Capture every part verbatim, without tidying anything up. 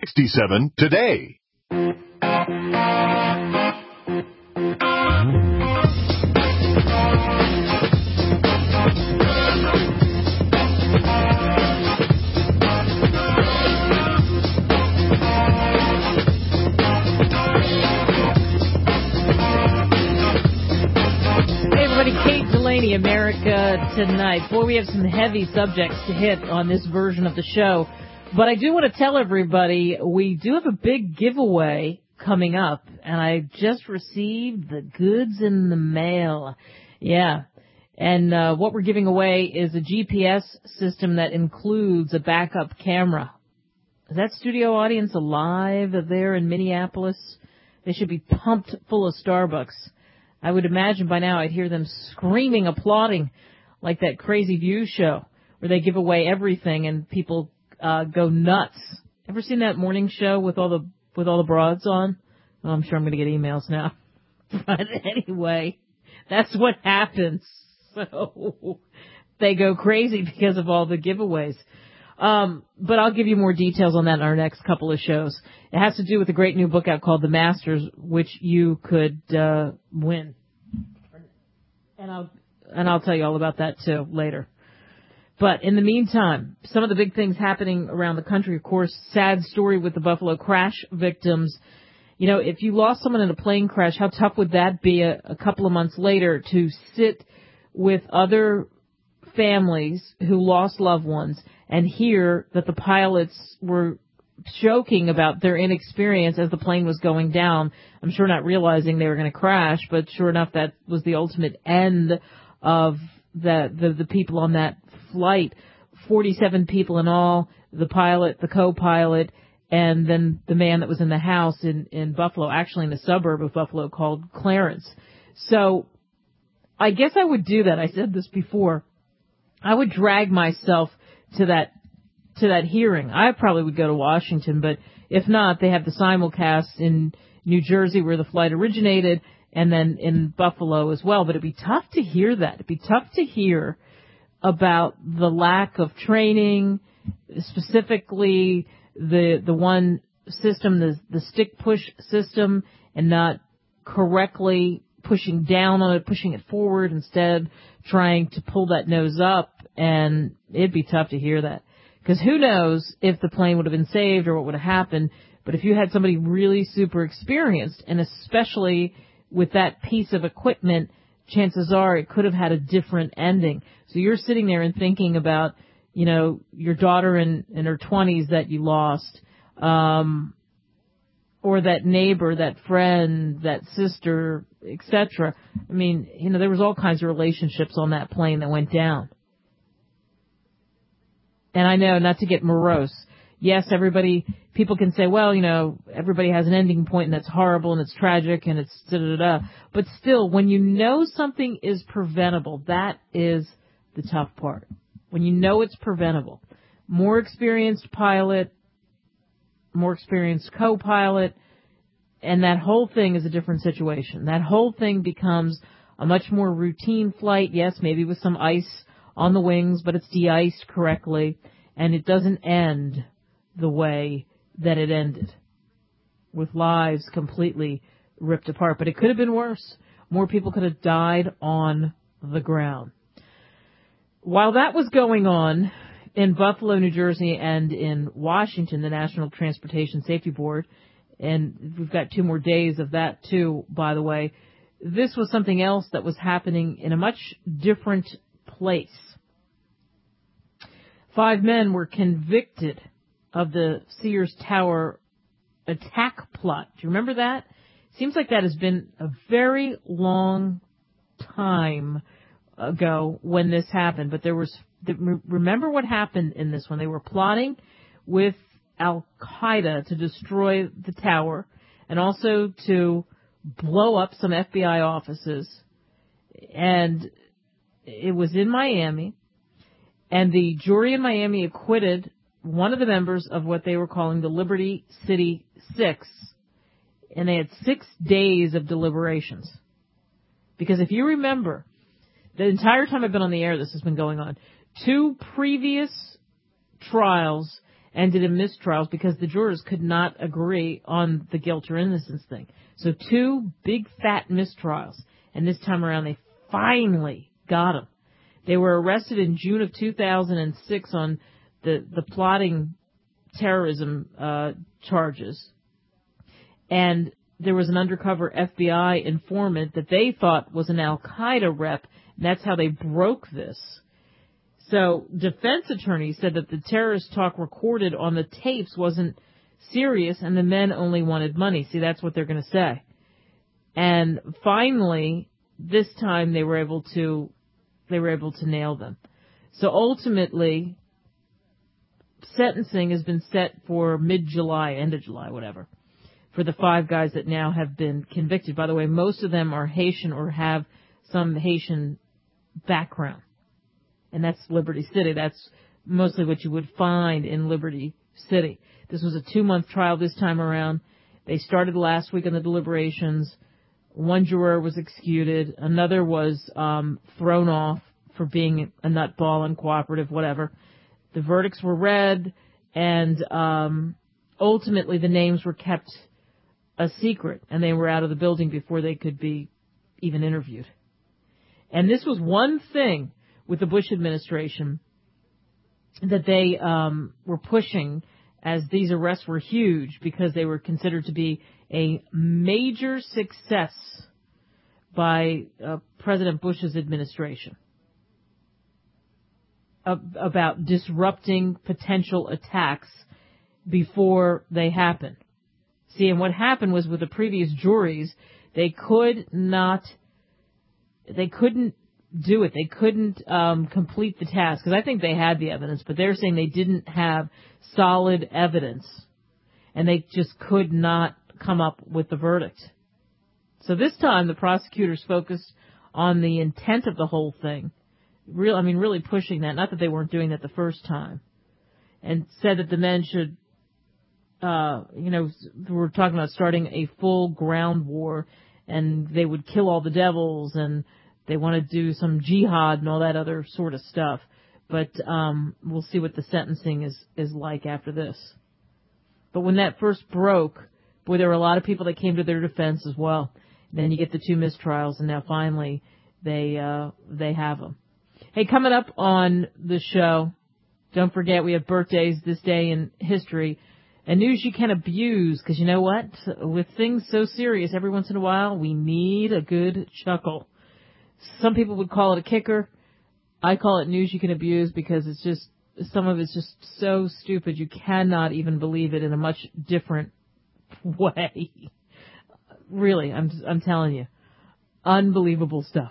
sixty-seven Today. America Tonight. Boy, we have some heavy subjects to hit on this version of the show. But I do want to tell everybody we do have a big giveaway coming up. And I just received the goods in the mail. Yeah. And uh, what we're giving away is a G P S system that includes a backup camera. Is that studio audience alive there in Minneapolis? They should be pumped full of Starbucks. I would imagine by now I'd hear them screaming, applauding, like that Crazy View show where they give away everything and people uh, go nuts. Ever seen that morning show with all the with all the broads on? Oh, I'm sure I'm going to get emails now. But anyway, that's what happens. So they go crazy because of all the giveaways. Um, but I'll give you more details on that in our next couple of shows. It has to do with a great new book out called The Masters, which you could uh, win. And I'll and I'll tell you all about that too later. But in the meantime, some of the big things happening around the country, of course, sad story with the Buffalo crash victims. You know, if you lost someone in a plane crash, how tough would that be a, a couple of months later to sit with other families who lost loved ones and hear that the pilots were joking about their inexperience as the plane was going down. I'm sure not realizing they were going to crash, but sure enough, that was the ultimate end of the, the, the people on that flight. forty-seven people in all, the pilot, the co-pilot, and then the man that was in the house in, in Buffalo, actually in the suburb of Buffalo called Clarence. So I guess I would do that. I said this before. I would drag myself to that to that hearing. I probably would go to Washington, but if not, they have the simulcast in New Jersey where the flight originated and then in Buffalo as well. But it'd be tough to hear that. It'd be tough to hear about the lack of training, specifically the the one system, the the stick push system, and not correctly pushing down on it, pushing it forward, instead trying to pull that nose up, and it'd be tough to hear that. Because who knows if the plane would have been saved or what would have happened, but if you had somebody really super experienced, and especially with that piece of equipment, chances are it could have had a different ending. So you're sitting there and thinking about, you know, your daughter in, in her twenties that you lost, um, or that neighbor, that friend, that sister, et cetera. I mean, you know, there was all kinds of relationships on that plane that went down. And I know, not to get morose, yes, everybody, people can say, well, you know, everybody has an ending point and that's horrible and it's tragic and it's da-da-da-da. But still, when you know something is preventable, that is the tough part. When you know it's preventable. More experienced pilot, more experienced co-pilot, and that whole thing is a different situation. That whole thing becomes a much more routine flight, yes, maybe with some ice on the wings, but it's de-iced correctly, and it doesn't end the way that it ended, with lives completely ripped apart. But it could have been worse. More people could have died on the ground. While that was going on in Buffalo, New Jersey, and in Washington, the National Transportation Safety Board, and we've got two more days of that too, by the way, this was something else that was happening in a much different place. Five men were convicted of the Sears Tower attack plot. Do you remember that? Seems like that has been a very long time ago when this happened, but there was, remember what happened in this one? They were plotting with Al-Qaeda to destroy the tower and also to blow up some F B I offices. And it was in Miami, and the jury in Miami acquitted one of the members of what they were calling the Liberty City Six, and they had six days of deliberations. Because if you remember, the entire time I've been on the air, this has been going on. Two previous trials ended in mistrials because the jurors could not agree on the guilt or innocence thing. So two big fat mistrials, and this time around they finally got them. They were arrested in June of two thousand six on the, the plotting terrorism uh, charges. And there was an undercover F B I informant that they thought was an Al-Qaeda rep, and that's how they broke this. So defense attorneys said that the terrorist talk recorded on the tapes wasn't serious and the men only wanted money. See, that's what they're going to say. And finally, this time they were able to, they were able to nail them. So ultimately, sentencing has been set for mid-July, end of July, whatever, for the five guys that now have been convicted. By the way, most of them are Haitian or have some Haitian background. And that's Liberty City. That's mostly what you would find in Liberty City. This was a two-month trial this time around. They started last week on the deliberations. One juror was executed. Another was um, thrown off for being a nutball, uncooperative, whatever. The verdicts were read, and um, ultimately the names were kept a secret, and they were out of the building before they could be even interviewed. And this was one thing with the Bush administration that they um, were pushing, as these arrests were huge because they were considered to be a major success by uh, President Bush's administration ab- about disrupting potential attacks before they happen. See, and what happened was with the previous juries, they could not, they couldn't do it. They couldn't um, complete the task because I think they had the evidence, but they're saying they didn't have solid evidence, and they just could not come up with the verdict. So this time the prosecutors focused on the intent of the whole thing. Real, I mean, really pushing that. Not that they weren't doing that the first time, and said that the men should, uh, you know, we're talking about starting a full ground war, and they would kill all the devils, and they want to do some jihad and all that other sort of stuff. But um, we'll see what the sentencing is, is like after this. But when that first broke, boy, there were a lot of people that came to their defense as well. Then you get the two mistrials, and now finally they uh, they have them. Hey, coming up on the show, don't forget we have birthdays this day in history. And news you can abuse, because you know what? With things so serious, every once in a while, we need a good chuckle. Some people would call it a kicker. I call it news you can abuse because it's just, some of it's just so stupid you cannot even believe it in a much different way. Really, I'm I'm telling you. Unbelievable stuff.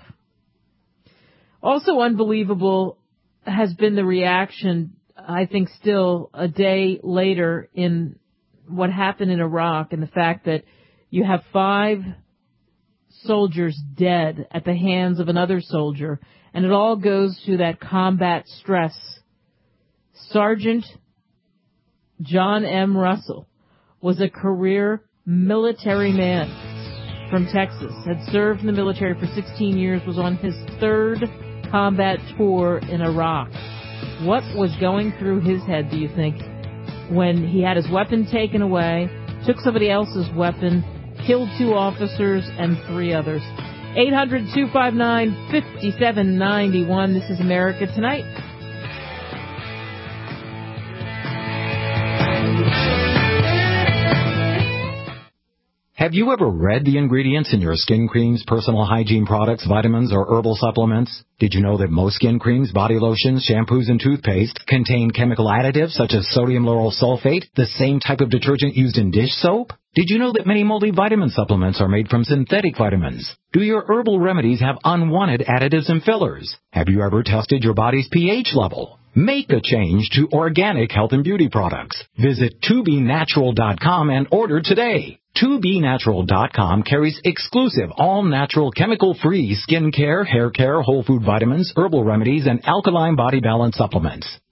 Also unbelievable has been the reaction, I think still a day later, in what happened in Iraq, and the fact that you have five soldiers dead at the hands of another soldier, and it all goes to that combat stress. Sergeant John M. Russell was a career military man from Texas, had served in the military for sixteen years, was on his third combat tour in Iraq. What was going through his head, do you think, when he had his weapon taken away, took somebody else's weapon, killed two officers and three others? eight hundred, two five nine, five seven nine one. This is America Tonight. Have you ever read the ingredients in your skin creams, personal hygiene products, vitamins, or herbal supplements? Did you know that most skin creams, body lotions, shampoos, and toothpaste contain chemical additives such as sodium lauryl sulfate, the same type of detergent used in dish soap? Did you know that many multivitamin supplements are made from synthetic vitamins? Do your herbal remedies have unwanted additives and fillers? Have you ever tested your body's pH level? Make a change to organic health and beauty products. Visit two B natural dot com and order today. two B natural dot com carries exclusive, all-natural, chemical-free skin care, hair care, whole food vitamins, herbal remedies, and alkaline body balance supplements.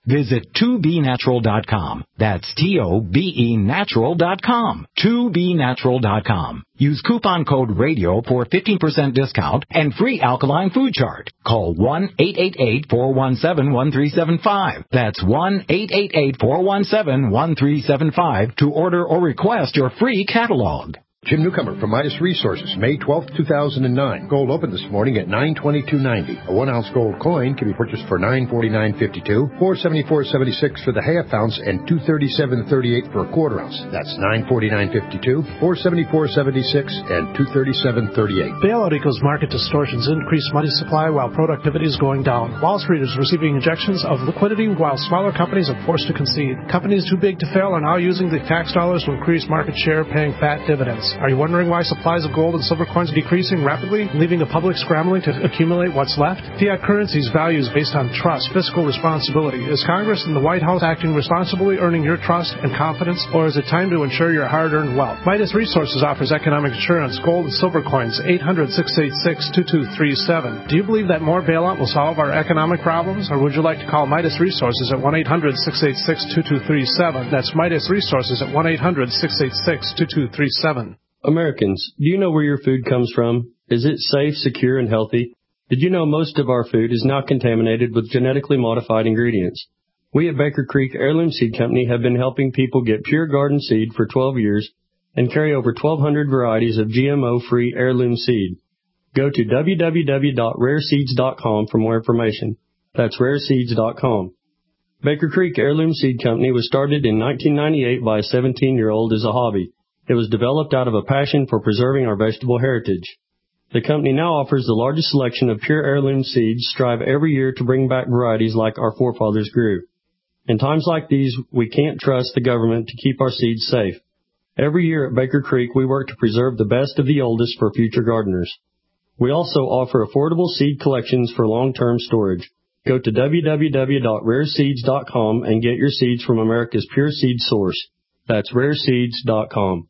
Visit two b natural dot com. That's T O B E natural dot com. two b natural dot com. Use coupon code RADIO for a fifteen percent discount and free alkaline food chart. Call one eight eight eight, four one seven, one three seven five. That's one eight eight eight, four one seven, one three seven five to order or request your free catalog. Jim Newcomer from Midas Resources, May twelfth, two thousand nine. Gold opened this morning at nine twenty-two ninety. A one-ounce gold coin can be purchased for nine forty-nine fifty-two, four seventy-four seventy-six for the half ounce, and two thirty-seven thirty-eight for a quarter ounce. That's nine forty-nine fifty-two, four seventy-four seventy-six, and two thirty-seven thirty-eight. Bailout equals market distortions, increased money supply while productivity is going down. Wall Street is receiving injections of liquidity while smaller companies are forced to concede. Companies too big to fail are now using the tax dollars to increase market share, paying fat dividends. Are you wondering why supplies of gold and silver coins are decreasing rapidly, leaving the public scrambling to accumulate what's left? Fiat currency's value is based on trust, fiscal responsibility. Is Congress and the White House acting responsibly, earning your trust and confidence, or is it time to ensure your hard-earned wealth? Midas Resources offers economic insurance, gold and silver coins, eight hundred, six eight six, two two three seven. Do you believe that more bailout will solve our economic problems, or would you like to call Midas Resources at one eight hundred, six eight six, two two three seven? That's Midas Resources at one eight hundred, six eight six, two two three seven. Americans, do you know where your food comes from? Is it safe, secure, and healthy? Did you know most of our food is not contaminated with genetically modified ingredients? We at Baker Creek Heirloom Seed Company have been helping people get pure garden seed for twelve years and carry over twelve hundred varieties of G M O-free heirloom seed. Go to w w w dot rare seeds dot com for more information. That's rare seeds dot com. Baker Creek Heirloom Seed Company was started in nineteen ninety-eight by a seventeen-year-old as a hobby. It was developed out of a passion for preserving our vegetable heritage. The company now offers the largest selection of pure heirloom seeds, strive every year to bring back varieties like our forefathers grew. In times like these, we can't trust the government to keep our seeds safe. Every year at Baker Creek, we work to preserve the best of the oldest for future gardeners. We also offer affordable seed collections for long-term storage. Go to w w w dot rare seeds dot com and get your seeds from America's pure seed source. That's rare seeds dot com.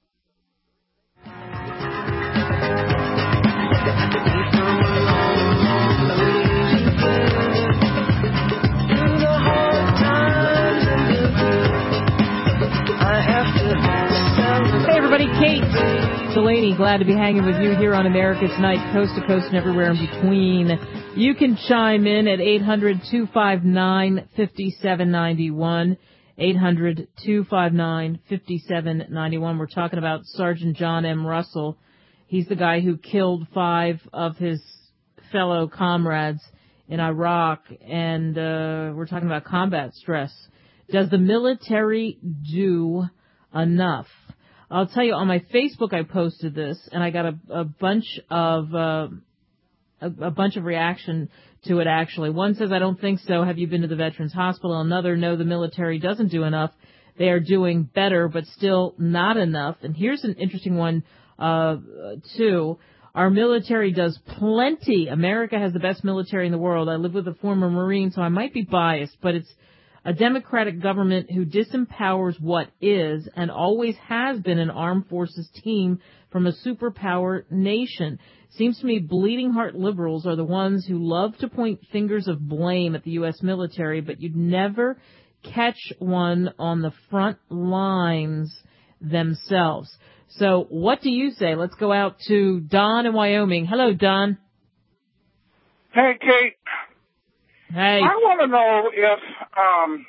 Kate Delaney, glad to be hanging with you here on America's Night, coast to coast and everywhere in between. You can chime in at eight hundred, two five nine, five seven nine one, eight hundred, two five nine, five seven nine one. We're talking about Sergeant John M. Russell. He's the guy who killed five of his fellow comrades in Iraq, and uh, we're talking about combat stress. Does the military do enough? I'll tell you, on my Facebook I posted this, and I got a, a bunch of uh, a, a bunch of reaction to it, actually. One says, I don't think so. Have you been to the Veterans Hospital? Another, no, the military doesn't do enough. They are doing better, but still not enough. And here's an interesting one, uh, too. Our military does plenty. America has the best military in the world. I live with a former Marine, so I might be biased, but it's a democratic government who disempowers what is and always has been an armed forces team from a superpower nation. Seems to me bleeding heart liberals are the ones who love to point fingers of blame at the U S military, but you'd never catch one on the front lines themselves. So what do you say? Let's go out to Don in Wyoming. Hello, Don. Hey, Kate. Hey. I want to know if, um,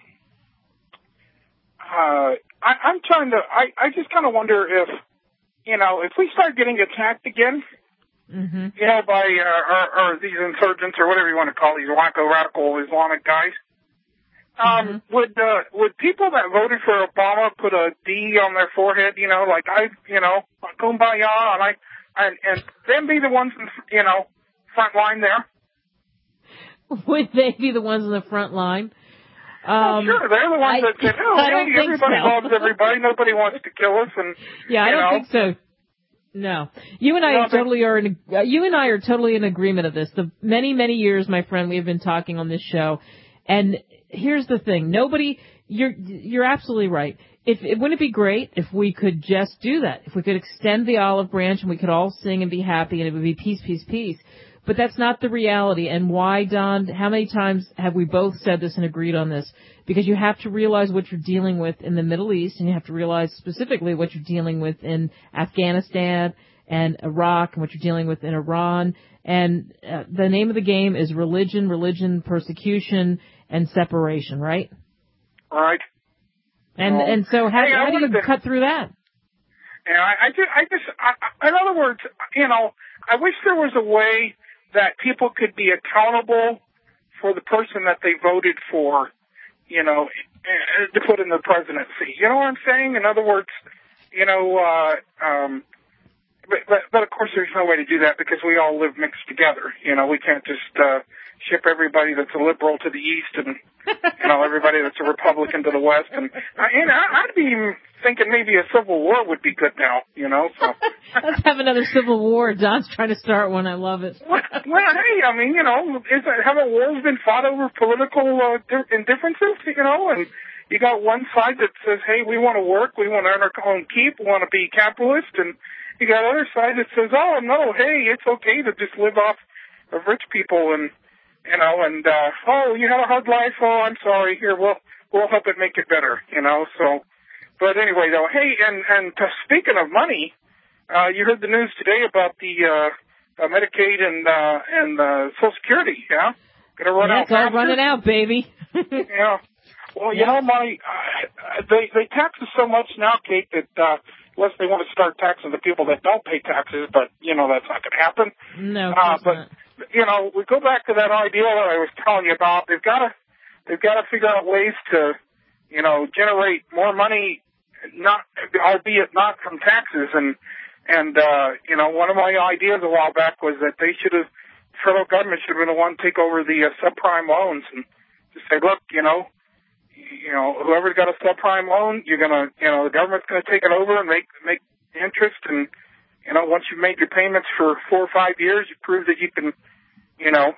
uh, I, I'm trying to, I, I just kind of wonder if, you know, if we start getting attacked again, mm-hmm. you know, by, uh, or, or these insurgents or whatever you want to call these wacko radical Islamic guys, um, mm-hmm. would, uh, would people that voted for Obama put a D on their forehead, you know, like I, you know, kumbaya, and I, and, and them be the ones, in, you know, front line there? Would they be the ones in the front line? Um, oh, sure, they're the ones I, that say, oh, I don't hey, think everybody so. loves everybody, nobody wants to kill us, and yeah, I you don't know. think so. No, you and I are totally are in. Uh, you and I are totally in agreement of this. The many, many years, my friend, we have been talking on this show, and here's the thing: nobody. You're you're absolutely right. If it wouldn't it be great if we could just do that? If we could extend the olive branch and we could all sing and be happy, and it would be peace, peace, peace. But that's not the reality. And why, Don, how many times have we both said this and agreed on this? Because you have to realize what you're dealing with in the Middle East, and you have to realize specifically what you're dealing with in Afghanistan and Iraq and what you're dealing with in Iran. And uh, the name of the game is religion, religion, persecution, and separation, right? Right. And well, and so how, hey, how do you to, cut through that? Yeah, I, I just, I just I, in other words, you know, I wish there was a way that people could be accountable for the person that they voted for, you know, to put in the presidency. You know what I'm saying? In other words, you know, uh, um, but, but, but of course there's no way to do that because we all live mixed together. You know, we can't just, uh, ship everybody that's a liberal to the east and, you know, everybody that's a Republican to the west. And, uh, you know, I'd be thinking maybe a civil war would be good now, you know, so. Let's have another civil war. Don's trying to start one. I love it. Well, well hey, I mean, you know, is that, haven't wars been fought over political uh, di- indifferences, you know, and you got one side that says, hey, we want to work, we want to earn our own keep, we want to be capitalist, and you got other side that says, oh, no, hey, it's okay to just live off of rich people and, you know, and, uh, oh, you had a hard life, oh, I'm sorry, here, we'll, we'll help it make it better, you know, so, but anyway, though, hey, and, and uh, speaking of money, uh, you heard the news today about the, uh, uh Medicaid and, uh, and, uh, Social Security, yeah? Gonna run yeah, out it's all faster. running out, baby. Yeah. Well, you yeah. know, my, uh, they, they tax us so much now, Kate, that, uh, unless they want to start taxing the people that don't pay taxes, but, you know, that's not gonna happen. No, uh, but, not. you know, we go back to that idea that I was telling you about. They've got to, they've got to figure out ways to, you know, generate more money, not, albeit not from taxes. And, and, uh, you know, one of my ideas a while back was that they should have, the federal government should have been the one to take over the uh, subprime loans and just say, look, you know, you know, whoever's got a subprime loan, you're gonna, you know, the government's gonna take it over and make, make interest and, you know, once you've made your payments for four or five years, you prove that you can, you know,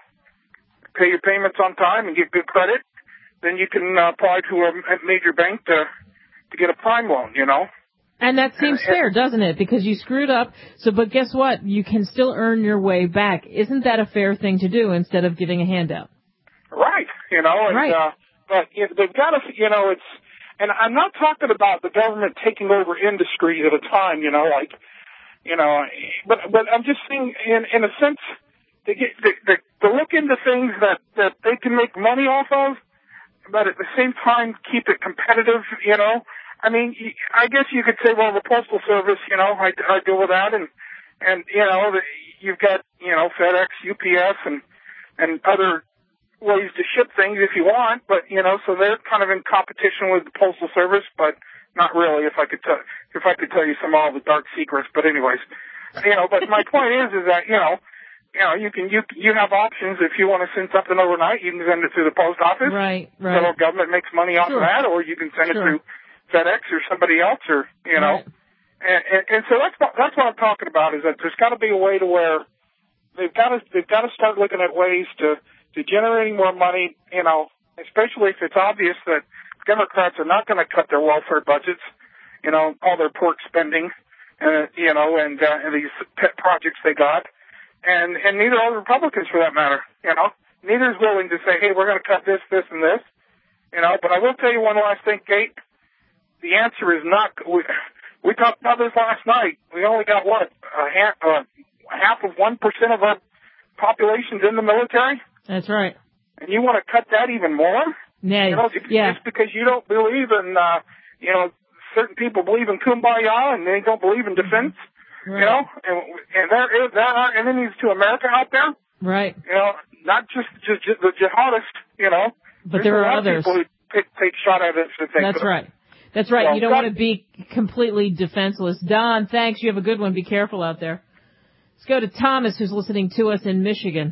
pay your payments on time and get good credit, then you can uh, apply to a major bank to to get a prime loan, you know. And that seems and, fair, doesn't it? Because you screwed up, so but guess what? You can still earn your way back. Isn't that a fair thing to do instead of giving a handout? Right, you know, and, right. uh, but you know, they've got to, you know, it's, and I'm not talking about the government taking over industries at a time, you know, like, you know, but but I'm just saying, in in a sense, to get to, to, to look into things that that they can make money off of, but at the same time keep it competitive. You know, I mean, I guess you could say, well, the Postal Service, you know, I, I deal with that, and and you know, the, you've got you know FedEx, U P S, and and other ways to ship things if you want, but you know, so they're kind of in competition with the Postal Service, but. Not really, if I could tell, if I could tell you some of all the dark secrets, but anyways, you know, but my point is, is that, you know, you know, you can, you, you have options if you want to send something overnight, you can send it through the post office. Right, right. The federal government makes money off sure. of that, or you can send sure. it through FedEx or somebody else, or, you know, right. and, and, and so that's, that's what I'm talking about, is that there's got to be a way to where they've got to, they've got to start looking at ways to, to generating more money, you know, especially if it's obvious that Democrats are not going to cut their welfare budgets, you know, all their pork spending, uh, you know, and, uh, and these pet projects they got. And, and neither are the Republicans for that matter, you know. Neither is willing to say, hey, we're going to cut this, this, and this, you know. But I will tell you one last thing, Kate. The answer is not, we, we talked about this last night. We only got, what, a half, uh, half of one percent of our population's in the military? That's right. And you want to cut that even more? Yeah, you know, just, yeah. just because you don't believe in, uh, you know, certain people believe in kumbaya and they don't believe in defense, right. you know, and, and there is, there are enemies to America out there. Right. You know, not just, just, just the jihadists, you know. But there are others. People who take, take shot at us. If they That's could. right. That's right. Well, you don't God, want to be completely defenseless. Don, thanks. You have a good one. Be careful out there. Let's go to Thomas, who's listening to us in Michigan.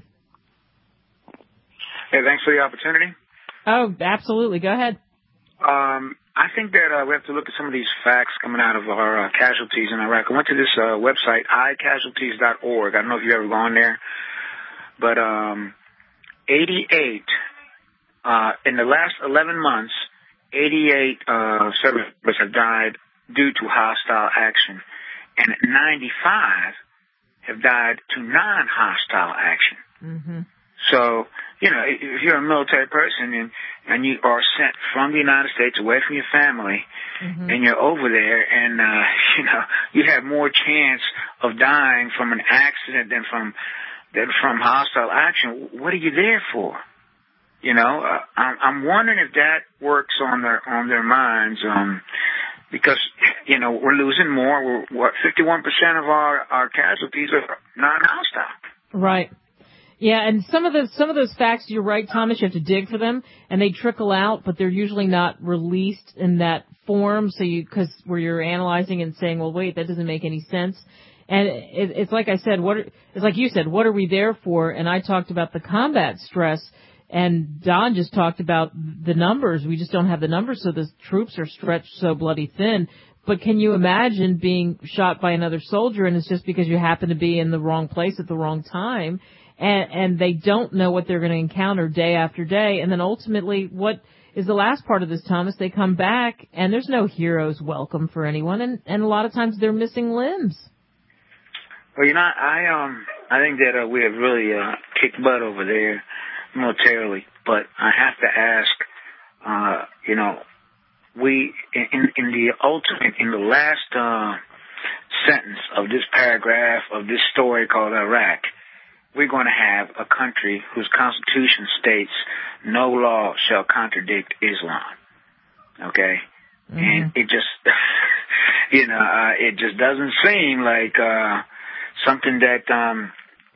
Hey, thanks for the opportunity. Oh, absolutely. Go ahead. Um, I think that uh, we have to look at some of these facts coming out of our uh, casualties in Iraq. I went to this uh, website, i casualties dot org. I don't know if you've ever gone there. But um, eighty-eight, uh, in the last eleven months, eighty-eight uh, service members have died due to hostile action. And ninety-five have died to non-hostile action. Mm-hmm. So, you know, if you're a military person and, and you are sent from the United States away from your family, mm-hmm. and you're over there and, uh, you know, you have more chance of dying from an accident than from, than from hostile action, what are you there for? You know, uh, I'm, I'm wondering if that works on their, on their minds, um, because, you know, we're losing more. We're, what, fifty-one percent of our, our casualties are non-hostile. Right. Yeah, and some of the some of those facts, you're right, Thomas, you have to dig for them, and they trickle out, but they're usually not released in that form, so you, because where you're analyzing and saying, well, wait, that doesn't make any sense. And it, it's like I said, what are, it's like you said, what are we there for? And I talked about the combat stress, and Don just talked about the numbers. We just don't have the numbers, so the troops are stretched so bloody thin. But can you imagine being shot by another soldier, and it's just because you happen to be in the wrong place at the wrong time? And, and they don't know what they're going to encounter day after day. And then ultimately, what is the last part of this, Thomas? They come back, and there's no hero's welcome for anyone, and, and a lot of times they're missing limbs. Well, you know, I um, I think that uh, we have really uh, kicked butt over there militarily, but I have to ask, uh, you know, we in in the ultimate, in the last uh, sentence of this paragraph of this story called Iraq, we're going to have a country whose constitution states no law shall contradict Islam. Okay? Mm-hmm. And it just, you know, uh, it just doesn't seem like uh, something that um,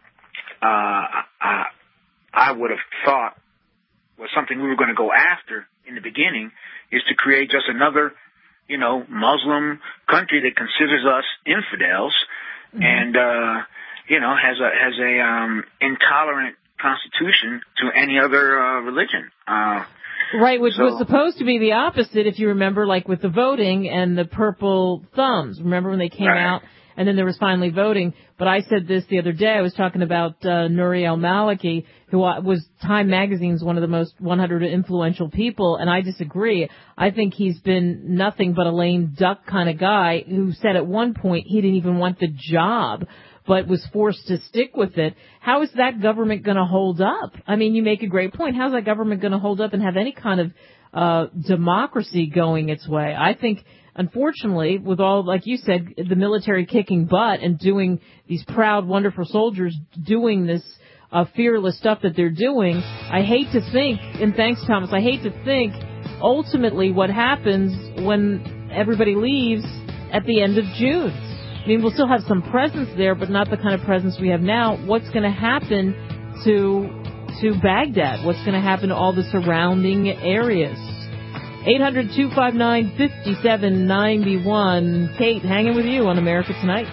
uh, I, I would have thought was something we were going to go after in the beginning, is to create just another, you know, Muslim country that considers us infidels. Mm-hmm. and, uh, you know, has a has a um, intolerant constitution to any other uh, religion. Uh, right, which so, was supposed to be the opposite, if you remember, like with the voting and the purple thumbs. Remember when they came right. out and then there was finally voting? But I said this the other day. I was talking about uh, Nouri al-Maliki, who was Time Magazine's one of the most one hundred influential people, and I disagree. I think he's been nothing but a lame duck kind of guy who said at one point he didn't even want the job, but was forced to stick with it. How is that government going to hold up? I mean, you make a great point. How's that government going to hold up and have any kind of uh democracy going its way? I think, unfortunately, with all, like you said, the military kicking butt and doing these proud, wonderful soldiers doing this uh, fearless stuff that they're doing, I hate to think, and thanks, Thomas, I hate to think ultimately what happens when everybody leaves at the end of June. I mean, we'll still have some presence there, but not the kind of presence we have now. What's going to happen to to Baghdad? What's going to happen to all the surrounding areas? eight hundred, two five nine, five seven nine one. Kate, hanging with you on America Tonight.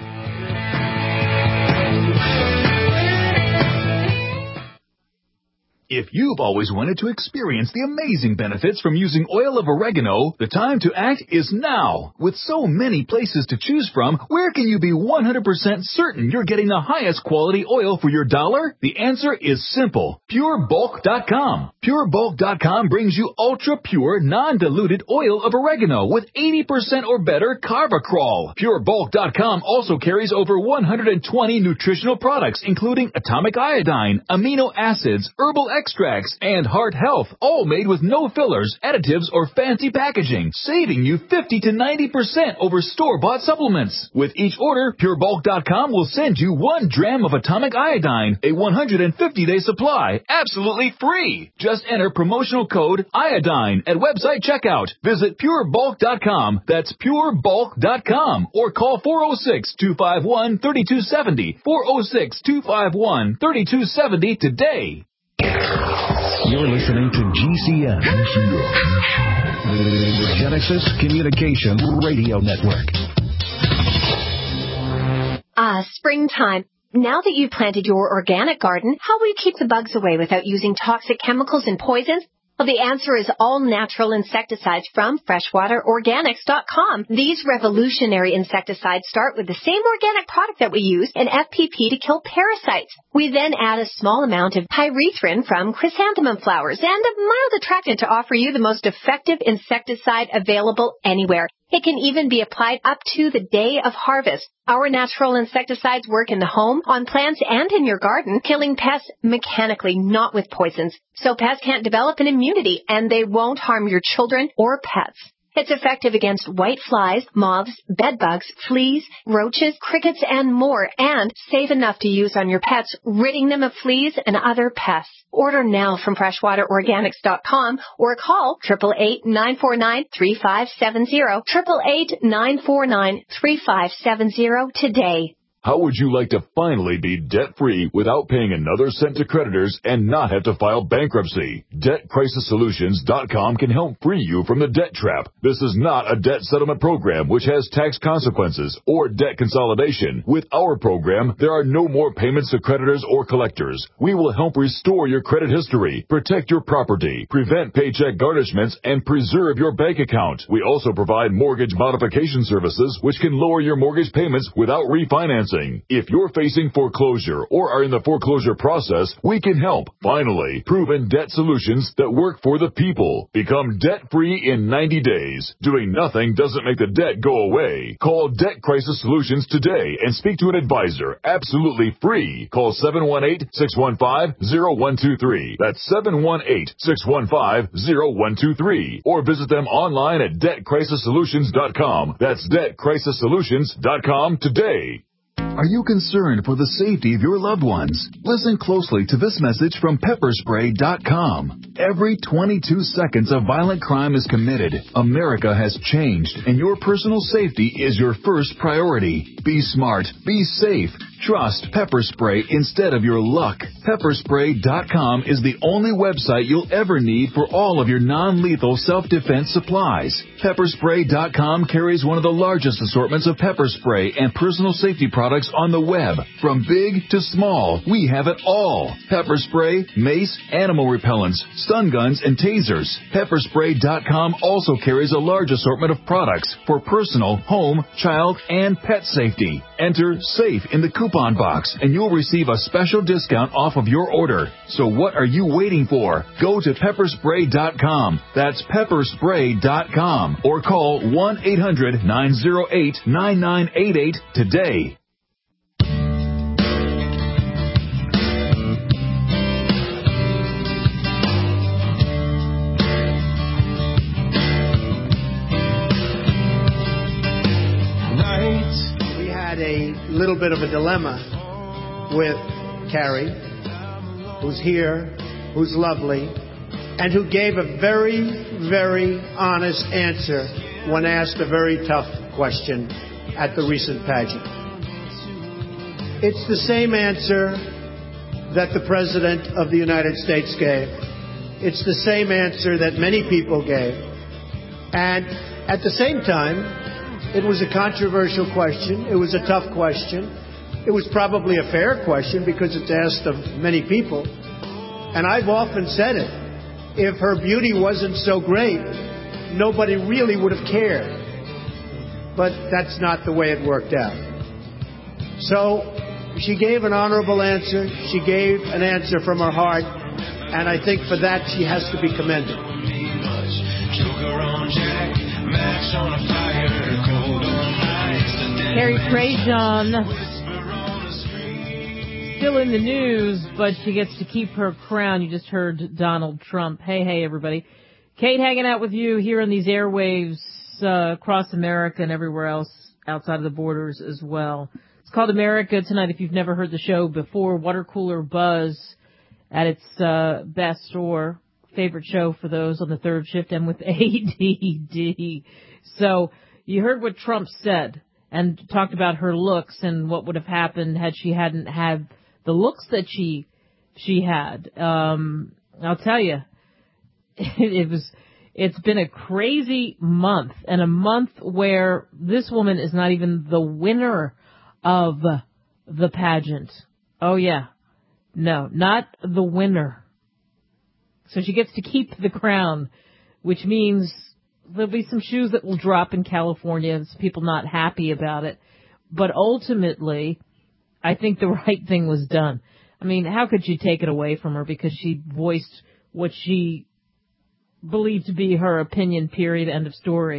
If you've always wanted to experience the amazing benefits from using oil of oregano, the time to act is now. With so many places to choose from, where can you be one hundred percent certain you're getting the highest quality oil for your dollar? The answer is simple. Pure Bulk dot com. Pure Bulk dot com brings you ultra-pure, non-diluted oil of oregano with eighty percent or better Carvacrol. Pure Bulk dot com also carries over one hundred twenty nutritional products, including atomic iodine, amino acids, herbal extracts, and heart health, all made with no fillers, additives, or fancy packaging, saving you fifty to ninety percent over store-bought supplements. With each order, Pure Bulk dot com will send you one dram of atomic iodine, a one hundred fifty day supply, absolutely free. Just enter promotional code iodine at website checkout. Visit Pure Bulk dot com, that's Pure Bulk dot com, or call four oh six, two five one, three two seven oh, four oh six, two five one, three two seven oh today. You're listening to G C N, G C N. The Genesis Communication Radio Network. Ah, springtime. Now that you've planted your organic garden, how will you keep the bugs away without using toxic chemicals and poisons? Well, the answer is all natural insecticides from freshwater organics dot com. These revolutionary insecticides start with the same organic product that we use in F P P to kill parasites. We then add a small amount of pyrethrin from chrysanthemum flowers and a mild attractant to offer you the most effective insecticide available anywhere. It can even be applied up to the day of harvest. Our natural insecticides work in the home, on plants, and in your garden, killing pests mechanically, not with poisons. So pests can't develop an immunity, and they won't harm your children or pets. It's effective against white flies, moths, bedbugs, fleas, roaches, crickets, and more, and safe enough to use on your pets, ridding them of fleas and other pests. Order now from freshwater organics dot com or call eight eight eight, nine four nine, three five seven zero, eight eight eight, nine four nine, three five seven zero today. How would you like to finally be debt-free without paying another cent to creditors and not have to file bankruptcy? debt crisis solutions dot com can help free you from the debt trap. This is not a debt settlement program which has tax consequences or debt consolidation. With our program, there are no more payments to creditors or collectors. We will help restore your credit history, protect your property, prevent paycheck garnishments, and preserve your bank account. We also provide mortgage modification services which can lower your mortgage payments without refinancing. If you're facing foreclosure or are in the foreclosure process, we can help. Finally, proven debt solutions that work for the people. Become debt-free in ninety days. Doing nothing doesn't make the debt go away. Call Debt Crisis Solutions today and speak to an advisor absolutely free. Call seven one eight, six one five, zero one two three. That's seven one eight, six one five, zero one two three. Or visit them online at debt crisis solutions dot com. That's debt crisis solutions dot com today. Are you concerned for the safety of your loved ones? Listen closely to this message from pepper spray dot com. Every twenty-two seconds a violent crime is committed. America has changed, and your personal safety is your first priority. Be smart. Be safe. Trust Pepper Spray instead of your luck. pepper spray dot com is the only website you'll ever need for all of your non-lethal self-defense supplies. pepper spray dot com carries one of the largest assortments of pepper spray and personal safety products on the web. From big to small, we have it all. Pepper spray, mace, animal repellents, stun guns, and tasers. pepper spray dot com also carries a large assortment of products for personal, home, child, and pet safety. Enter SAFE in the coupon box, and you'll receive a special discount off of your order. So what are you waiting for? Go to pepper spray dot com. That's pepper spray dot com. Or call one eight hundred, nine oh eight, nine nine eight eight today. A little bit of a dilemma with Carrie, who's here, who's lovely, and who gave a very, very honest answer when asked a very tough question at the recent pageant. It's the same answer that the President of the United States gave. It's the same answer that many people gave. And at the same time, it was a controversial question. It was a tough question. It was probably a fair question because it's asked of many people. And I've often said it. If her beauty wasn't so great, nobody really would have cared. But that's not the way it worked out. So she gave an honorable answer. She gave an answer from her heart. And I think for that she has to be commended. Carrie Prejean, still in the news, but she gets to keep her crown. You just heard Donald Trump. Hey, hey, everybody. Kate hanging out with you here on these airwaves uh, across America and everywhere else outside of the borders as well. It's called America Tonight. If you've never heard the show before, Water Cooler Buzz at its uh, best, or favorite show for those on the third shift and with A D D. So you heard what Trump said and talked about her looks and what would have happened had she hadn't had the looks that she she had. Um, I'll tell you, it was it's been a crazy month, and a month where this woman is not even the winner of the pageant. Oh yeah, no, not the winner. So she gets to keep the crown, which means there'll be some shoes that will drop in California and some people not happy about it. But ultimately, I think the right thing was done. I mean, how could you take it away from her because she voiced what she believed to be her opinion, period, end of story.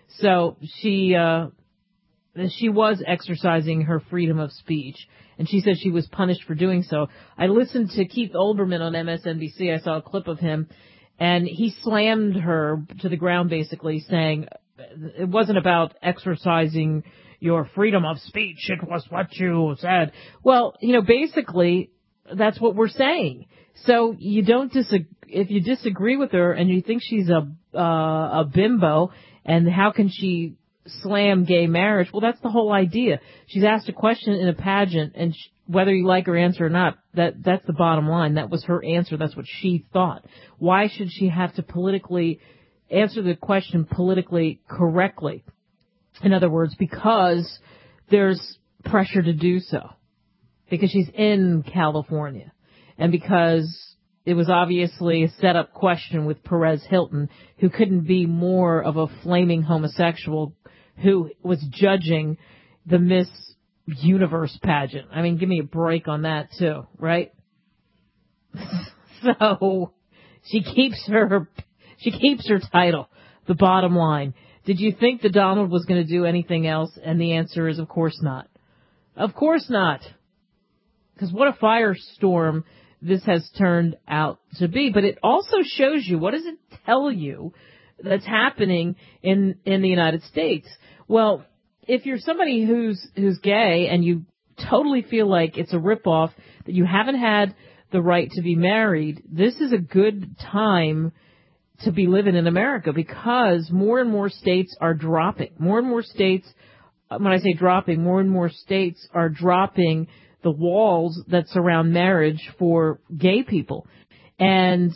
So she, uh, she was exercising her freedom of speech, and she said she was punished for doing so. I listened to Keith Olbermann on M S N B C. I saw a clip of him, and he slammed her to the ground, basically saying it wasn't about exercising your freedom of speech. It was what you said. Well, you know, basically, that's what we're saying. So you don't disagree. If you disagree with her and you think she's a uh, a bimbo, and how can she slam gay marriage? Well, that's the whole idea. She's asked a question in a pageant, and she, whether you like her answer or not, that that's the bottom line. That was her answer. That's what she thought. Why should she have to politically answer the question politically correctly? In other words, because there's pressure to do so, because she's in California, and because it was obviously a set-up question with Perez Hilton, who couldn't be more of a flaming homosexual, who was judging the Miss Universe pageant. I mean, give me a break on that too, right? So she keeps her she keeps her title. The bottom line. Did you think that Donald was going to do anything else? And the answer is, of course not. Of course not. Because what a firestorm this has turned out to be. But it also shows you, what does it tell you that's happening in, in the United States? Well, if you're somebody who's, who's gay and you totally feel like it's a ripoff, that you haven't had the right to be married, this is a good time to be living in America, because more and more states are dropping. More and more states, when I say dropping, more and more states are dropping the walls that surround marriage for gay people. And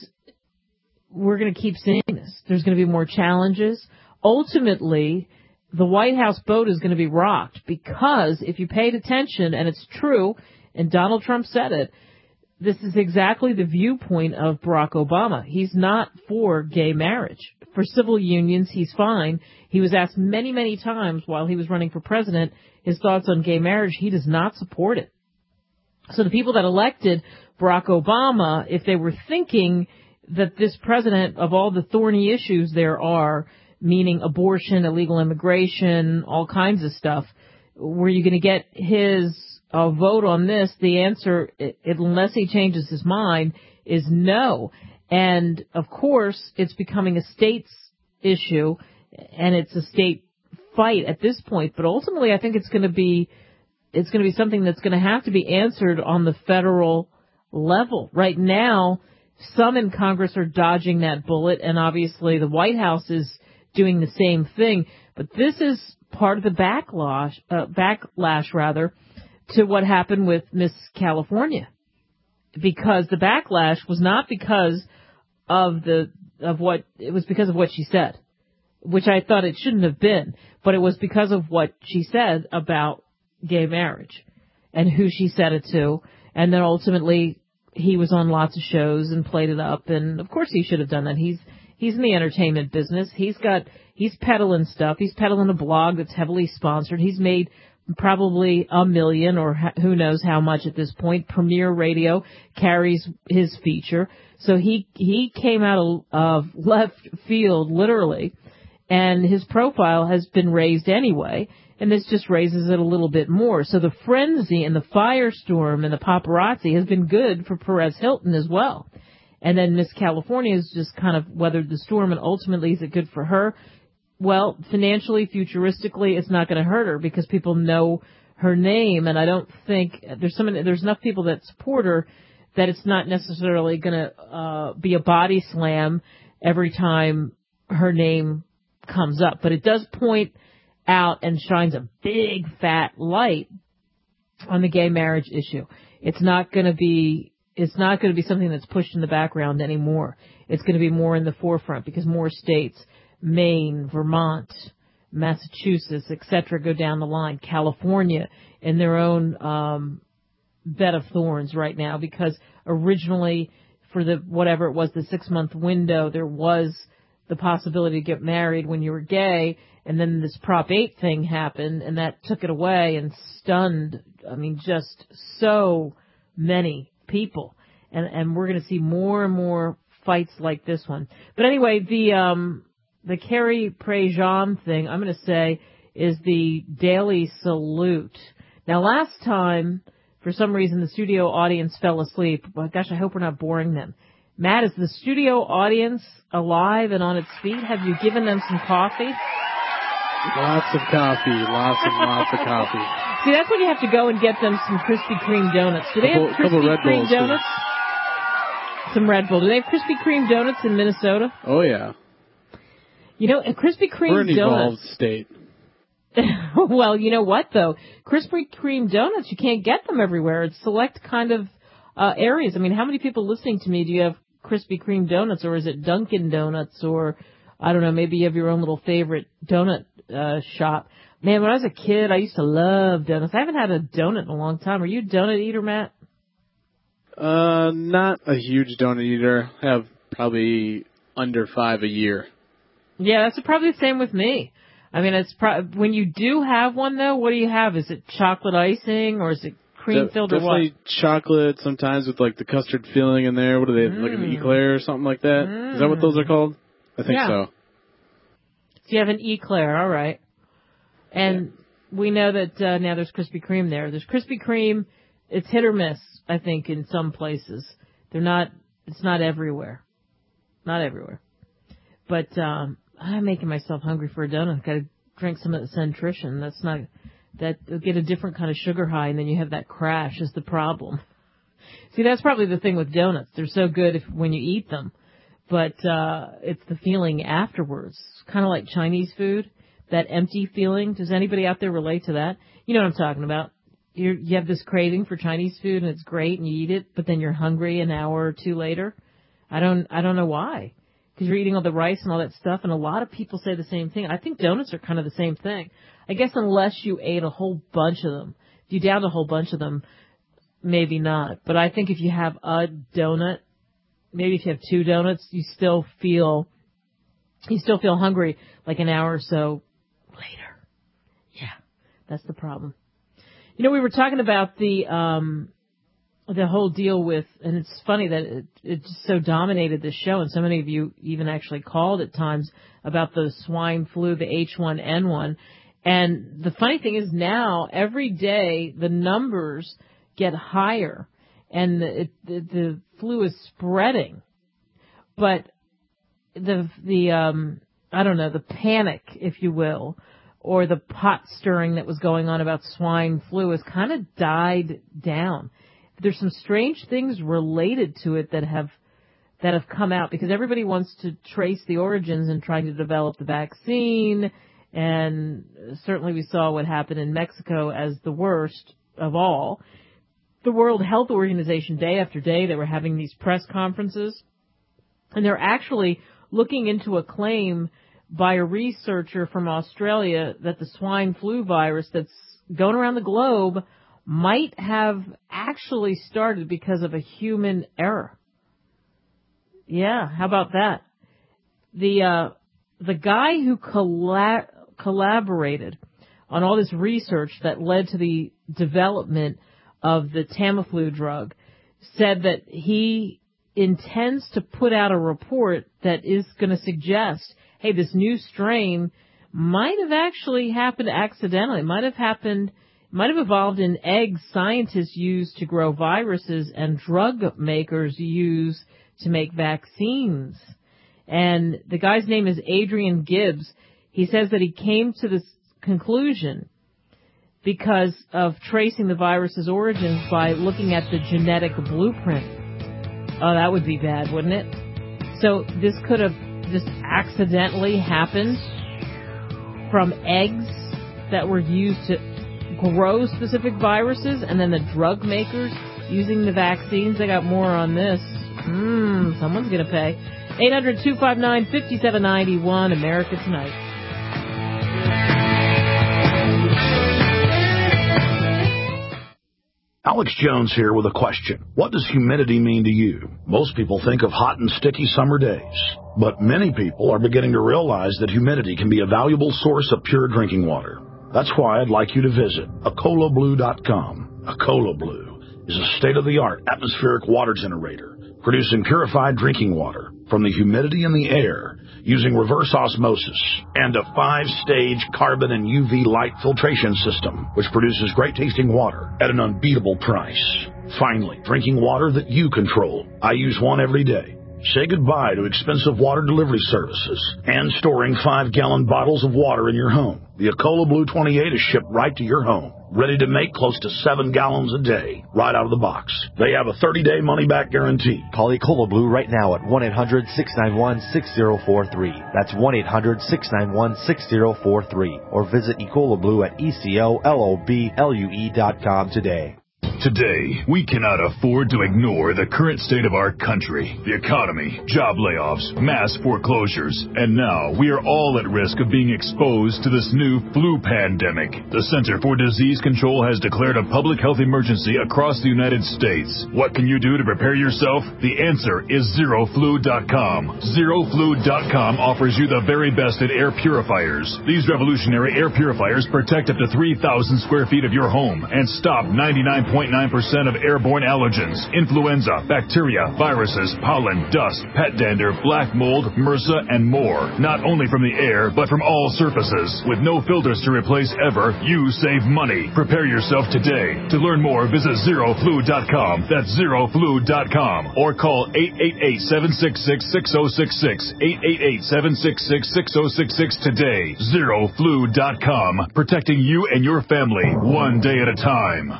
we're going to keep seeing this. There's going to be more challenges. Ultimately, the White House boat is going to be rocked, because if you paid attention, and it's true, and Donald Trump said it, this is exactly the viewpoint of Barack Obama. He's not for gay marriage. For civil unions, he's fine. He was asked many, many times while he was running for president his thoughts on gay marriage. He does not support it. So the people that elected Barack Obama, if they were thinking that this president, of all the thorny issues there are, meaning abortion, illegal immigration, all kinds of stuff, were you going to get his uh, vote on this? The answer, it, unless he changes his mind, is no. And, of course, it's becoming a state's issue, and it's a state fight at this point. But ultimately, I think it's going to be it's going to be something that's going to have to be answered on the federal level. Right now, some in Congress are dodging that bullet, and obviously the White House is doing the same thing. But this is part of the backlash, uh, backlash rather, to what happened with Miss California, because the backlash was not because of the of what it was because of what she said, which I thought it shouldn't have been, but it was because of what she said about gay marriage and who she said it to, and then ultimately he was on lots of shows and played it up, and of course he should have done that. He's he's in the entertainment business. He's got he's peddling stuff. He's peddling a blog that's heavily sponsored. He's made probably a million or ha- who knows how much at this point. Premier Radio carries his feature. So he he came out of, of left field, literally, and his profile has been raised anyway, and this just raises it a little bit more. So the frenzy and the firestorm and the paparazzi has been good for Perez Hilton as well. And then Miss California has just kind of weathered the storm, and ultimately is it good for her? Well, financially, futuristically, it's not going to hurt her because people know her name, and I don't think there's some there's enough people that support her that it's not necessarily going to uh, be a body slam every time her name comes up. But it does point out and shines a big fat light on the gay marriage issue. It's not going to be it's not going to be something that's pushed in the background anymore. It's going to be more in the forefront because more states, Maine, Vermont, Massachusetts, et cetera, go down the line. California in their own um, bed of thorns right now, because originally for the whatever it was, the six-month window, there was the possibility to get married when you were gay, and then this Prop eight thing happened, and that took it away and stunned, I mean, just so many people. And, and we're going to see more and more fights like this one. But anyway, the um the Carrie Prejean thing, I'm going to say, is the Daily Salute. Now, last time, for some reason, the studio audience fell asleep. Well, gosh, I hope we're not boring them. Matt, is the studio audience alive and on its feet? Have you given them some coffee? Lots of coffee. Lots and lots of coffee. See, that's when you have to go and get them some Krispy Kreme donuts. Do they couple, have Krispy Kreme donuts? Too. Some Red Bull. Do they have Krispy Kreme donuts in Minnesota? Oh, yeah. You know, a Krispy Kreme We're an evolved donuts. state. Well, you know what, though? Krispy Kreme donuts, you can't get them everywhere. It's select kind of uh, areas. I mean, how many people listening to me do you have Krispy Kreme donuts, or is it Dunkin' Donuts, or, I don't know, maybe you have your own little favorite donut uh, shop? Man, when I was a kid, I used to love donuts. I haven't had a donut in a long time. Are you a donut eater, Matt? Uh, not a huge donut eater. I have probably under five a year. Yeah, that's probably the same with me. I mean, it's pro- when you do have one, though, what do you have? Is it chocolate icing, or is it cream filled, De- or what? Definitely chocolate, sometimes with like the custard filling in there. What are they, mm. like an eclair or something like that? Mm. Is that what those are called? I think yeah. so. So you have an eclair, all right. And yeah. we know that uh, now there's Krispy Kreme there. There's Krispy Kreme. It's hit or miss, I think, in some places. They're not, it's not everywhere. Not everywhere. But um, I'm making myself hungry for a donut. I've got to drink some of the Centrition. That's not, that, you'll get a different kind of sugar high, and then you have that crash is the problem. See, that's probably the thing with donuts. They're so good if, when you eat them. But uh, it's the feeling afterwards. Kind of like Chinese food, that empty feeling. Does anybody out there relate to that? You know what I'm talking about. You're, you have this craving for Chinese food, and it's great, and you eat it, but then you're hungry an hour or two later. I don't, I don't know why. Because you're eating all the rice and all that stuff, and a lot of people say the same thing. I think donuts are kind of the same thing. I guess unless you ate a whole bunch of them. If you downed a whole bunch of them, maybe not. But I think if you have a donut, maybe if you have two donuts, you still feel, you still feel hungry like an hour or so later. Yeah, that's the problem. You know, we were talking about the, um, the whole deal with, and it's funny that it, it just so dominated this show, and so many of you even actually called at times about the swine flu, the H one N one. And the funny thing is now, every day, the numbers get higher, and the, it, the, the flu is spreading. But the, the, um, I don't know, the panic, if you will, or the pot stirring that was going on about swine flu has kind of died down. There's some strange things related to it that have that have come out because everybody wants to trace the origins and trying to develop the vaccine. And certainly we saw what happened in Mexico as the worst of all. The World Health Organization, day after day, they were having these press conferences, and they're actually looking into a claim by a researcher from Australia that the swine flu virus that's going around the globe might have actually started because of a human error. Yeah, how about that? The uh, the guy who colla- collaborated on all this research that led to the development of the Tamiflu drug said that he intends to put out a report that is going to suggest, hey, this new strain might have actually happened accidentally. It might have happened, might have evolved in eggs scientists use to grow viruses and drug makers use to make vaccines. And the guy's name is Adrian Gibbs. He says that he came to this conclusion because of tracing the virus's origins by looking at the genetic blueprint. Oh, that would be bad, wouldn't it? So this could have just accidentally happened from eggs that were used to grow specific viruses, and then the drug makers using the vaccines. They got more on this. Mmm, someone's going to pay. eight hundred, two five nine, five seven nine one, America Tonight. Alex Jones here with a question. What does humidity mean to you? Most people think of hot and sticky summer days, but many people are beginning to realize that humidity can be a valuable source of pure drinking water. That's why I'd like you to visit Acola Blue dot com. Acola Blue is a state-of-the-art atmospheric water generator producing purified drinking water from the humidity in the air using reverse osmosis and a five-stage carbon and U V light filtration system, which produces great-tasting water at an unbeatable price. Finally, drinking water that you control. I use one every day. Say goodbye to expensive water delivery services and storing five-gallon bottles of water in your home. The Ecola Blue twenty-eight is shipped right to your home, ready to make close to seven gallons a day, right out of the box. They have a thirty-day money-back guarantee. Call Ecola Blue right now at one eight hundred six nine one six zero four three. That's one eight hundred six nine one six zero four three. Or visit Ecola Blue at E C O L O B L U E dot com today. Today, we cannot afford to ignore the current state of our country, the economy, job layoffs, mass foreclosures, and now we are all at risk of being exposed to this new flu pandemic. The Center for Disease Control has declared a public health emergency across the United States. What can you do to prepare yourself? The answer is zero flu dot com. zero flu dot com offers you the very best in air purifiers. These revolutionary air purifiers protect up to three thousand square feet of your home and stop ninety-nine point nine percent of airborne allergens, influenza, bacteria, viruses, pollen, dust, pet dander, black mold, MRSA, and more. Not only from the air, but from all surfaces. With no filters to replace ever, you save money. Prepare yourself today. To learn more, visit zero flu dot com. That's zero flu dot com. Or call eight eight eight, seven six six, six zero six six, eight eight eight, seven six six, six zero six six today. zero flu dot com. Protecting you and your family, one day at a time.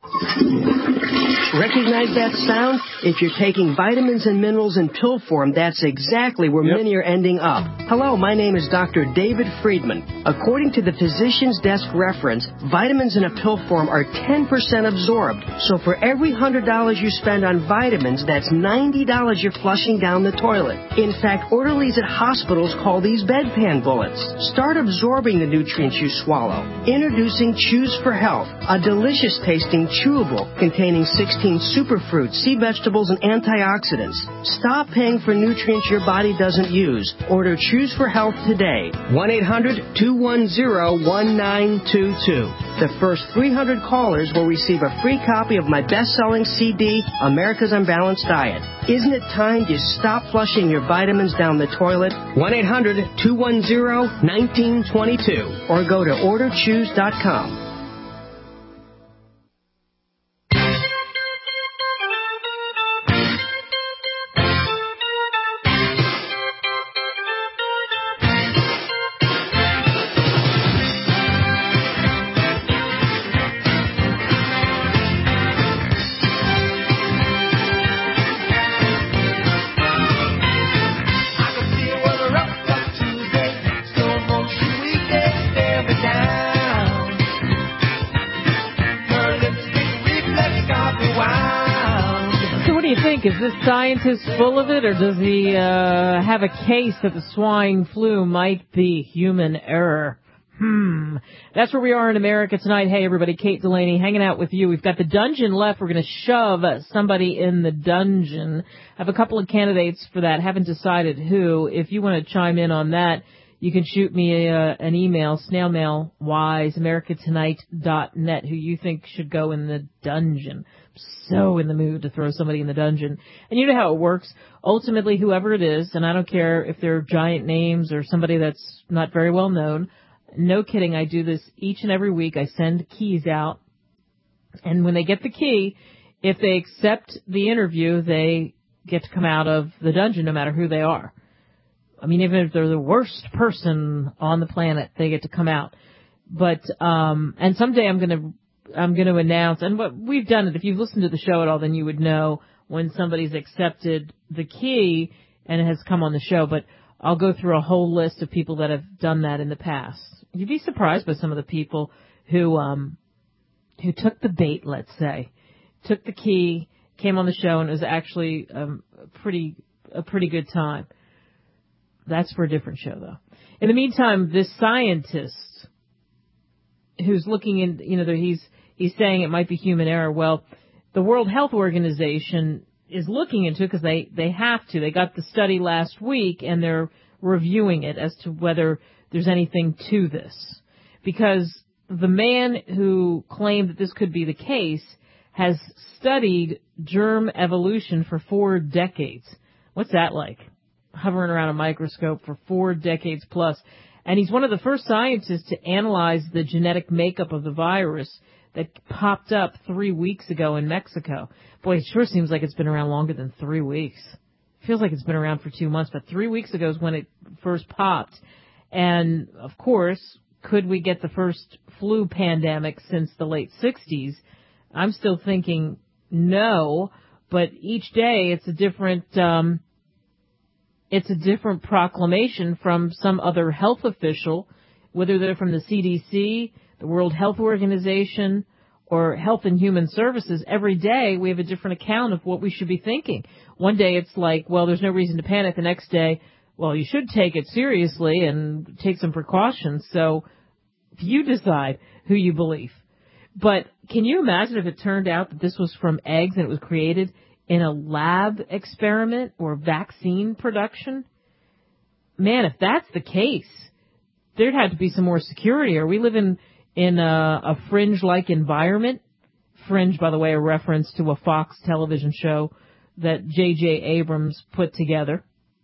Recognize that sound? If you're taking vitamins and minerals in pill form, that's exactly where yep. many are ending up. Hello, my name is Doctor David Friedman. According to the Physician's Desk reference, vitamins in a pill form are ten percent absorbed. So for every one hundred dollars you spend on vitamins, that's ninety dollars you're flushing down the toilet. In fact, orderlies at hospitals call these bedpan bullets. Start absorbing the nutrients you swallow. Introducing Choose for Health, a delicious tasting chewable containing sixteen superfruits, sea vegetables, and antioxidants. Stop paying for nutrients your body doesn't use. Order Choose for Health today. one eight hundred, two one zero, one nine two two. The first three hundred callers will receive a free copy of my best-selling C D, America's Unbalanced Diet. Isn't it time you stop flushing your vitamins down the toilet? one eight hundred, two one zero, one nine two two. Or go to order choose dot com. Is this scientist full of it, or does he uh, have a case that the swine flu might be human error? Hmm. That's where we are in America tonight. Hey, everybody, Kate Delaney hanging out with you. We've got the dungeon left. We're going to shove somebody in the dungeon. I have a couple of candidates for that. Haven't decided who. If you want to chime in on that, you can shoot me a, an email, snail mail wise, america tonight dot net, who you think should go in the dungeon. So in the mood to throw somebody in the dungeon. And you know how it works. Ultimately, whoever it is, and I don't care if they're giant names or somebody that's not very well known, no kidding, I do this each and every week. I send keys out. And when they get the key, if they accept the interview, they get to come out of the dungeon no matter who they are. I mean, even if they're the worst person on the planet, they get to come out. But, um, and someday I'm going to I'm going to announce, and what we've done it, if you've listened to the show at all, then you would know when somebody's accepted the key and has come on the show, but I'll go through a whole list of people that have done that in the past. You'd be surprised by some of the people who, um, who took the bait, let's say, took the key, came on the show, and it was actually, um, a pretty, a pretty good time. That's for a different show, though. In the meantime, this scientist who's looking in, you know, he's, He's saying it might be human error. Well, the World Health Organization is looking into it because they, they have to. They got the study last week, and they're reviewing it as to whether there's anything to this. Because the man who claimed that this could be the case has studied germ evolution for four decades. What's that like? hovering around a microscope for four decades plus. And he's one of the first scientists to analyze the genetic makeup of the virus that popped up three weeks ago in Mexico. Boy, it sure seems like it's been around longer than three weeks. It feels like it's been around for two months, but three weeks ago is when it first popped. And, of course, could we get the first flu pandemic since the late sixties? I'm still thinking no, but each day it's a different, um, it's a different proclamation from some other health official, whether they're from the C D C, the World Health Organization, or Health and Human Services. Every day we have a different account of what we should be thinking. One day it's like, well, there's no reason to panic. The next day, well, you should take it seriously and take some precautions. So you decide who you believe. But can you imagine if it turned out that this was from eggs and it was created in a lab experiment or vaccine production? Man, if that's the case, there'd have to be some more security. Are we living in a, a fringe-like environment? Fringe, by the way, a reference to a Fox television show that J J Abrams put together,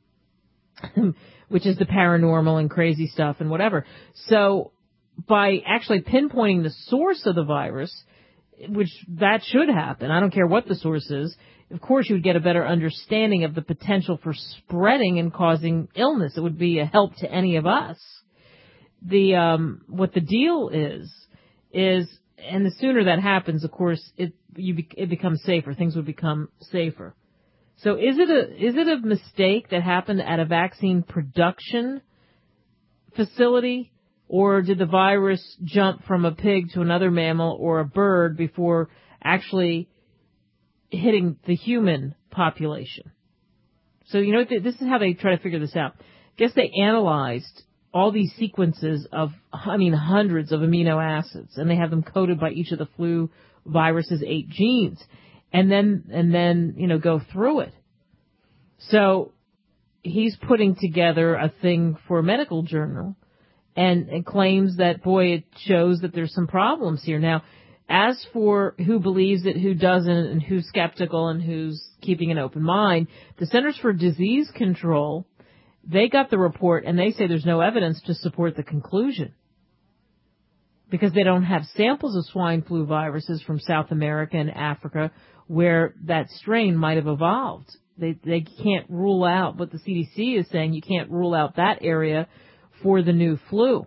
which is the paranormal and crazy stuff and whatever. So by actually pinpointing the source of the virus, which that should happen, I don't care what the source is, of course you would get a better understanding of the potential for spreading and causing illness. It would be a help to any of us. The um, what the deal is, is, and the sooner that happens, of course, it you be, it becomes safer. Things would become safer. So is it a is it a mistake that happened at a vaccine production facility, or did the virus jump from a pig to another mammal or a bird before actually hitting the human population? So, you know, this is how they try to figure this out. I guess they analyzed all these sequences of, I mean, hundreds of amino acids, and they have them coded by each of the flu virus's eight genes, and then, and then, you know, go through it. So he's putting together a thing for a medical journal and, and claims that, boy, it shows that there's some problems here. Now, as for who believes it, who doesn't, and who's skeptical and who's keeping an open mind, the Centers for Disease Control, they got the report and they say there's no evidence to support the conclusion because they don't have samples of swine flu viruses from South America and Africa where that strain might have evolved. They they can't rule out, but the C D C is saying you can't rule out that area for the new flu.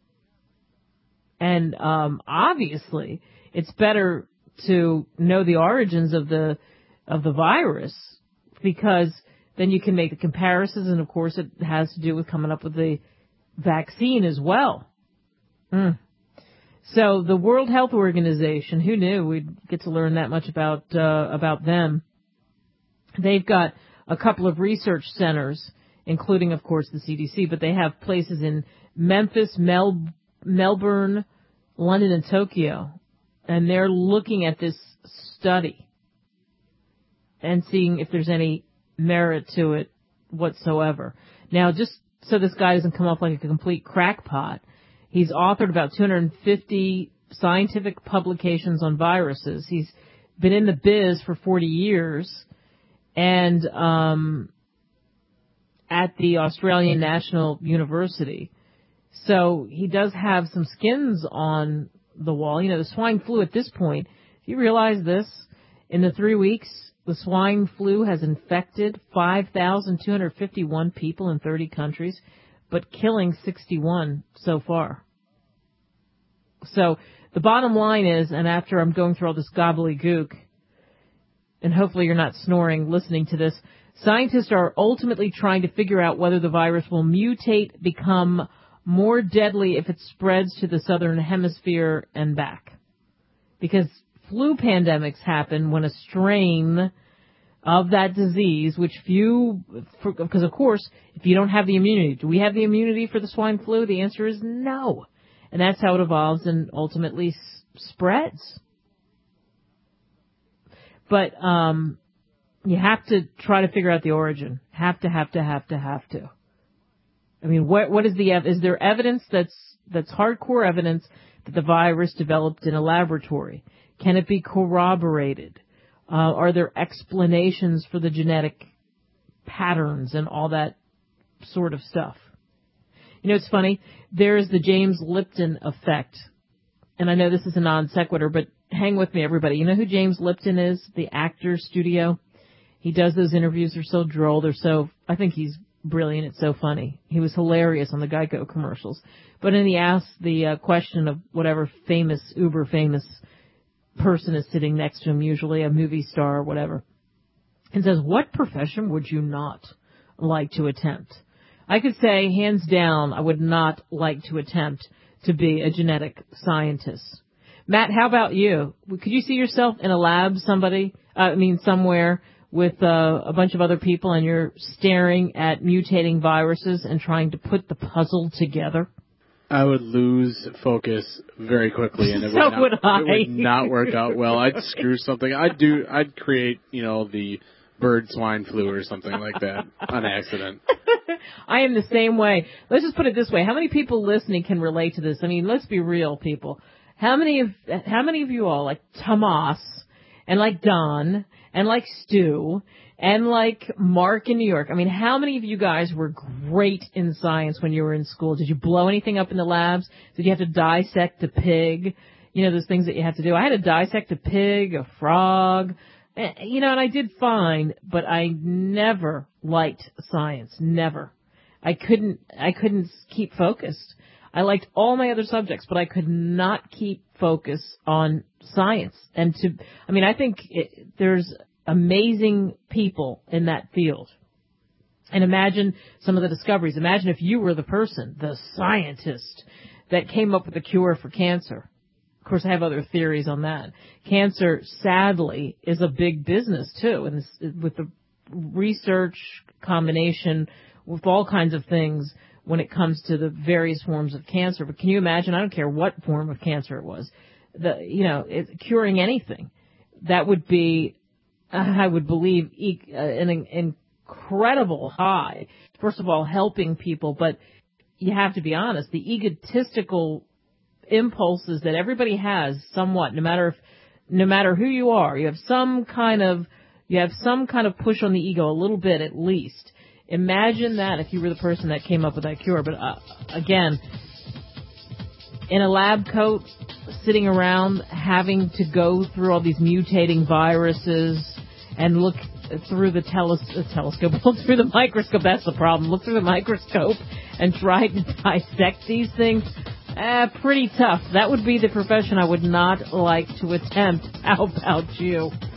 And um, obviously, it's better to know the origins of the of the virus because then you can make the comparisons, and of course it has to do with coming up with the vaccine as well. Mm. So the World Health Organization, who knew we'd get to learn that much about uh, about them? They've got a couple of research centers, including, of course, the C D C, but they have places in Memphis, Mel- Melbourne, London, and Tokyo, and they're looking at this study and seeing if there's any merit to it whatsoever. Now, just so this guy doesn't come off like a complete crackpot, he's authored about two hundred fifty scientific publications on viruses. He's been in the biz for forty years, and um, at the Australian National University. So he does have some skins on the wall. You know, the swine flu at this point, if you realize this, in the three weeks, the swine flu has infected five thousand two hundred fifty-one people in thirty countries, but killing sixty-one so far. So the bottom line is, and after I'm going through all this gobbledygook, and hopefully you're not snoring listening to this, scientists are ultimately trying to figure out whether the virus will mutate, become more deadly if it spreads to the southern hemisphere and back. Because flu pandemics happen when a strain of that disease, which few, because of course, if you don't have the immunity, do we have the immunity for the swine flu? The answer is no. And that's how it evolves and ultimately s- spreads. But um, you have to try to figure out the origin. Have to, have to, have to, have to. I mean, what what is the is there evidence that's that's hardcore evidence that the virus developed in a laboratory? Can it be corroborated? Uh, are there explanations for the genetic patterns and all that sort of stuff. You know, it's funny. There's the James Lipton effect. And I know this is a non sequitur, but hang with me, everybody. You know who James Lipton is? The actor studio. He does those interviews. They're so droll. They're so, I think he's brilliant. It's so funny. He was hilarious on the Geico commercials. But then he asked the uh, question of whatever famous, uber famous person is sitting next to him, usually a movie star or whatever, and says, what profession would you not like to attempt? I could say, hands down, I would not like to attempt to be a genetic scientist. Matt, how about you? Could you see yourself in a lab, somebody, uh, I mean, somewhere with uh, a bunch of other people, and you're staring at mutating viruses and trying to put the puzzle together? I would lose focus very quickly, and it would, so not, would I. it would not work out well. I'd screw something. I'd do. I'd create, you know, the bird swine flu or something like that on accident. I am the same way. Let's just put it this way. How many people listening can relate to this? I mean, let's be real, people. How many of how many of you all, like Tomas and like Don and like Stu and like Mark in New York, I mean, how many of you guys were great in science when you were in school? Did you blow anything up in the labs? Did you have to dissect a pig? You know, those things that you have to do. I had to dissect a pig, a frog, you know, and I did fine, but I never liked science. Never. I couldn't, I couldn't keep focused. I liked all my other subjects, but I could not keep focus on science. And to, I mean, I think it, there's amazing people in that field. And imagine some of the discoveries. Imagine if you were the person, the scientist, that came up with a cure for cancer. Of course, I have other theories on that. Cancer, sadly, is a big business, too, and this, with the research combination with all kinds of things when it comes to the various forms of cancer. But can you imagine, I don't care what form of cancer it was, the you know, it, curing anything, that would be, I would believe, e- uh, an incredible high. First of all, helping people, but you have to be honest, the egotistical impulses that everybody has somewhat, no matter if, no matter who you are, you have some kind of, you have some kind of push on the ego, a little bit at least. Imagine that if you were the person that came up with that cure. But uh, again, in a lab coat, sitting around having to go through all these mutating viruses and look through the teles- telescope, look through the microscope, that's the problem, look through the microscope and try to dissect these things, uh, pretty tough. That would be the profession I would not like to attempt. How about you?